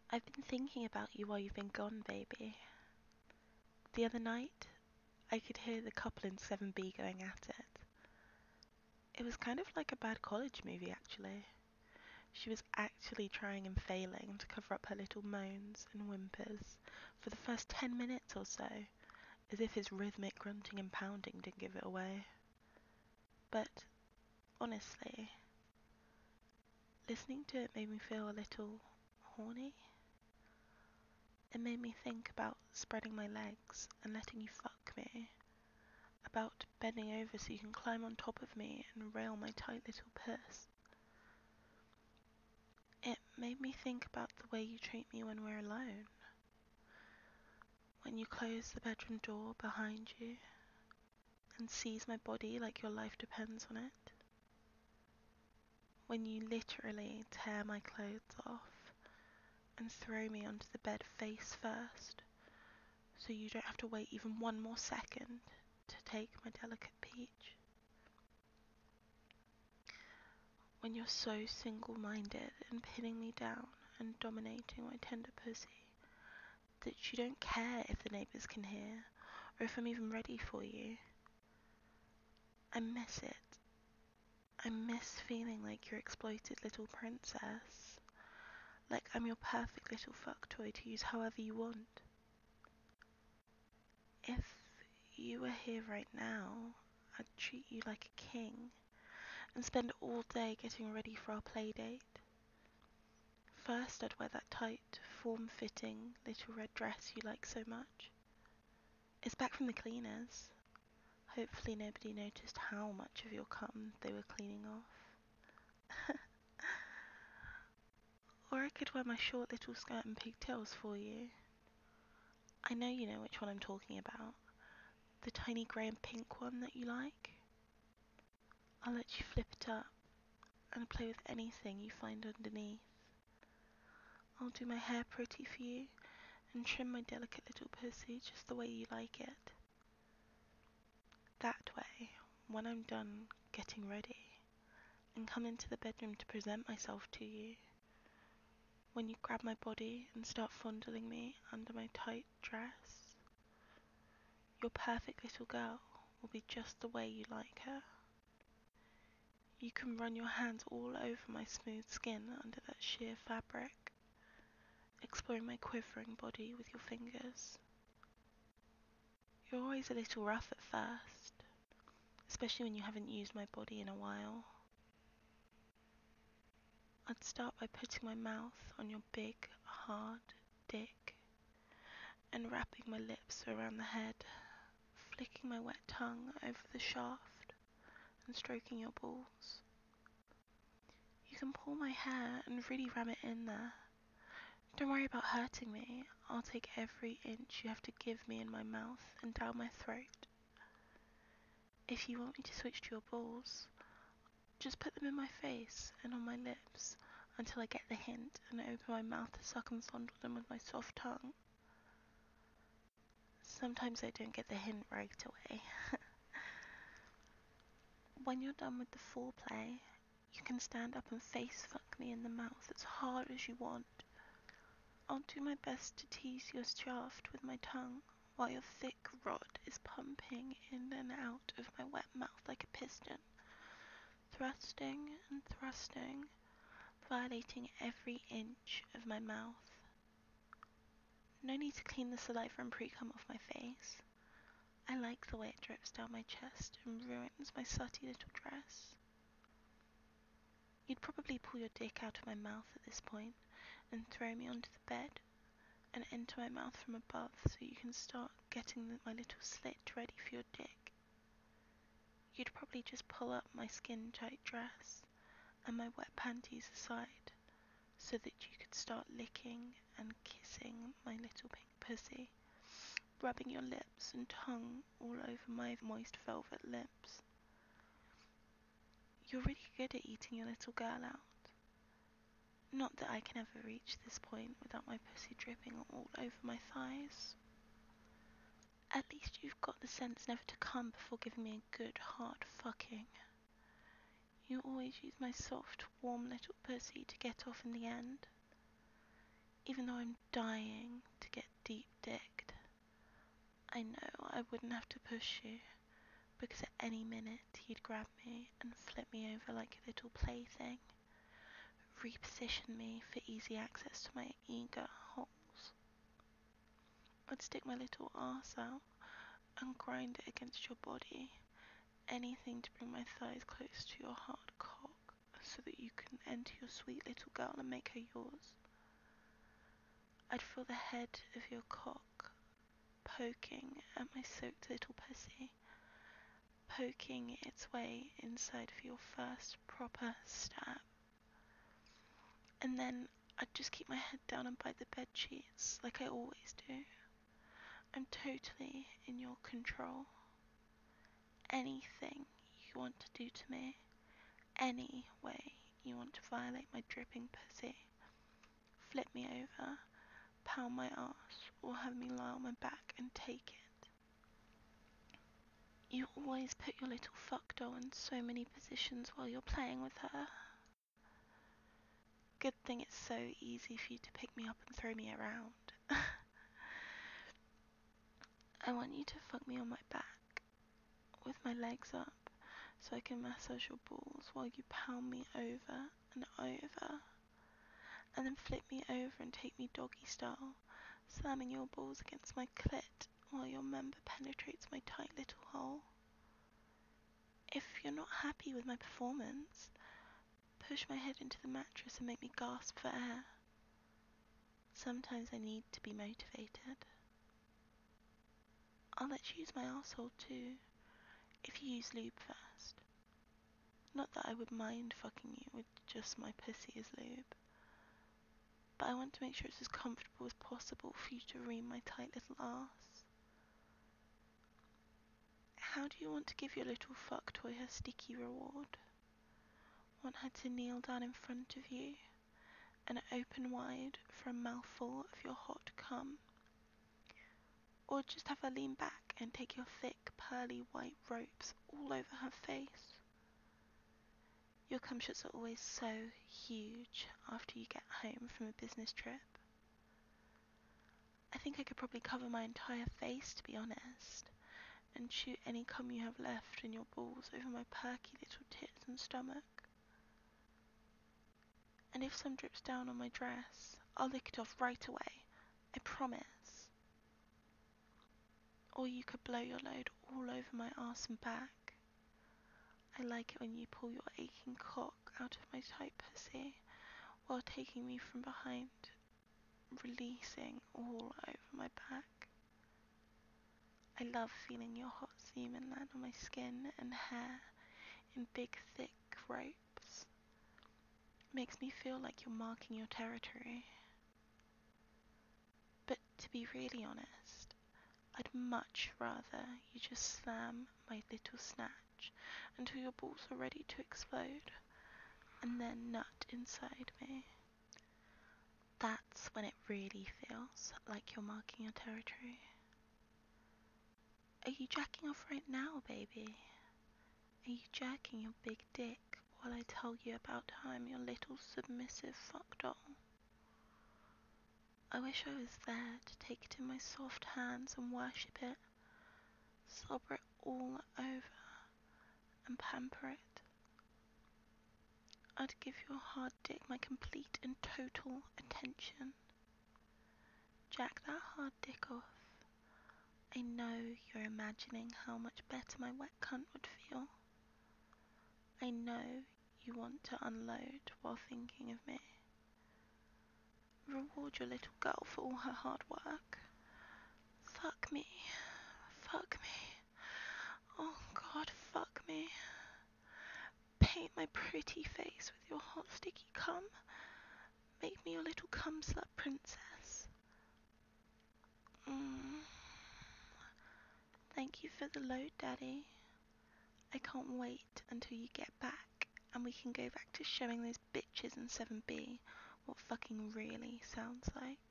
I've been thinking about you while you've been gone, baby. The other night, I could hear the couple in 7B going at it. It was kind of like a bad college movie, actually. She was actually trying and failing to cover up her little moans and whimpers for the first 10 minutes or so, as if his rhythmic grunting and pounding didn't give it away. But, honestly, listening to it made me feel a little horny. It made me think about spreading my legs and letting you fuck me, about bending over so you can climb on top of me and rail my tight little puss. It made me think about the way you treat me when we're alone. When you close the bedroom door behind you and seize my body like your life depends on it. When you literally tear my clothes off and throw me onto the bed face first, so you don't have to wait even one more second to take my delicate peach. When you're so single-minded and pinning me down and dominating my tender pussy that you don't care if the neighbours can hear or if I'm even ready for you. I miss it. I miss feeling like your exploited little princess, like I'm your perfect little fuck toy to use however you want. If you were here right now, I'd treat you like a king and spend all day getting ready for our play date. First, I'd wear that tight, form-fitting little red dress you like so much. It's back from the cleaners. Hopefully nobody noticed how much of your cum they were cleaning off. Or I could wear my short little skirt and pigtails for you. I know you know which one I'm talking about. The tiny grey and pink one that you like. I'll let you flip it up and play with anything you find underneath. I'll do my hair pretty for you and trim my delicate little pussy just the way you like it. That way, when I'm done getting ready and come into the bedroom to present myself to you, when you grab my body and start fondling me under my tight dress, your perfect little girl will be just the way you like her. You can run your hands all over my smooth skin under that sheer fabric, exploring my quivering body with your fingers. You're always a little rough at first, especially when you haven't used my body in a while. I'd start by putting my mouth on your big, hard dick and wrapping my lips around the head, flicking my wet tongue over the shaft and stroking your balls. You can pull my hair and really ram it in there. Don't worry about hurting me. I'll take every inch you have to give me in my mouth and down my throat. If you want me to switch to your balls, just put them in my face and on my lips until I get the hint and open my mouth to suck and fondle them with my soft tongue. Sometimes I don't get the hint right away. When you're done with the foreplay, you can stand up and face fuck me in the mouth as hard as you want. I'll do my best to tease your shaft with my tongue while your thick rod is pumping in and out of my wet mouth like a piston, thrusting and thrusting, violating every inch of my mouth. No need to clean the saliva and pre-cum off my face. I like the way it drips down my chest and ruins my slutty little dress. You'd probably pull your dick out of my mouth at this point and throw me onto the bed and into my mouth from above so you can start getting my little slit ready for your dick. You'd probably just pull up my skin-tight dress and my wet panties aside so that you could start licking and kissing my little pink pussy, rubbing your lips and tongue all over my moist velvet lips. You're really good at eating your little girl out. Not that I can ever reach this point without my pussy dripping all over my thighs. At least you've got the sense never to come before giving me a good hard fucking. You always use my soft, warm little pussy to get off in the end. Even though I'm dying to get deep dicked, I know I wouldn't have to push you, because at any minute you'd grab me and flip me over like a little plaything, reposition me for easy access to my eager holes. I'd stick my little arse out and grind it against your body, anything to bring my thighs close to your hard cock so that you can enter your sweet little girl and make her yours. I'd feel the head of your cock poking at my soaked little pussy, poking its way inside for your first proper stab. And then I'd just keep my head down and bite the bed sheets like I always do. I'm totally in your control. Anything you want to do to me, any way you want to violate my dripping pussy, flip me over, pound my ass, or have me lie on my back and take it. You always put your little fuck doll in so many positions while you're playing with her. Good thing it's so easy for you to pick me up and throw me around. I want you to fuck me on my back, with my legs up, so I can massage your balls while you pound me over and over, and then flip me over and take me doggy style, slamming your balls against my clit while your member penetrates my tight little hole. If you're not happy with my performance, push my head into the mattress and make me gasp for air. Sometimes I need to be motivated. I'll let you use my arsehole too, if you use lube first. Not that I would mind fucking you with just my pussy as lube, but I want to make sure it's as comfortable as possible for you to ream my tight little arse. How do you want to give your little fuck toy her sticky reward? Want her to kneel down in front of you and open wide for a mouthful of your hot cum? Or just have her lean back and take your thick, pearly white ropes all over her face? Your cum shots are always so huge after you get home from a business trip. I think I could probably cover my entire face, to be honest, and shoot any cum you have left in your balls over my perky little tits and stomach. And if some drips down on my dress, I'll lick it off right away, I promise. Or you could blow your load all over my arse and back. I like it when you pull your aching cock out of my tight pussy while taking me from behind, releasing all over my back. I love feeling your hot semen land on my skin and hair in big thick ropes. Makes me feel like you're marking your territory. But to be really honest, I'd much rather you just slam my little snatch until your balls are ready to explode, and then nut inside me. That's when it really feels like you're marking your territory. Are you jacking off right now, baby? Are you jerking your big dick while I tell you about how I'm your little submissive fuck doll? I wish I was there to take it in my soft hands and worship it, slobber it all over and pamper it. I'd give your hard dick my complete and total attention. Jack that hard dick off. I know you're imagining how much better my wet cunt would feel. I know you want to unload while thinking of me. Reward your little girl for all her hard work. Fuck me. Fuck me. Oh God, fuck me. Paint my pretty face with your hot sticky cum. Make me your little cum slut princess. Thank you for the load, Daddy. I can't wait until you get back and we can go back to showing those bitches in 7B what fucking really sounds like.